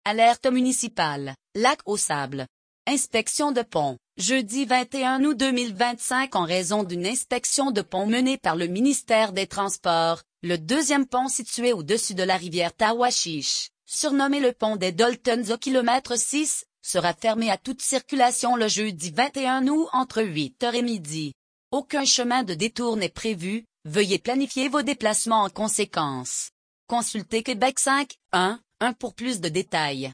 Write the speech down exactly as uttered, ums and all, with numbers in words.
Alerte municipale, lac au sable. Inspection de pont. Jeudi vingt et un août deux mille vingt-cinq en raison d'une inspection de pont menée par le ministère des Transports, le deuxième pont situé au-dessus de la rivière Tawachiche, surnommé le pont des Daltons au kilomètre six, sera fermé à toute circulation le jeudi vingt et un août entre huit heures et midi. Aucun chemin de détour n'est prévu, veuillez planifier vos déplacements en conséquence. Consultez Québec cinq un un pour plus de détails.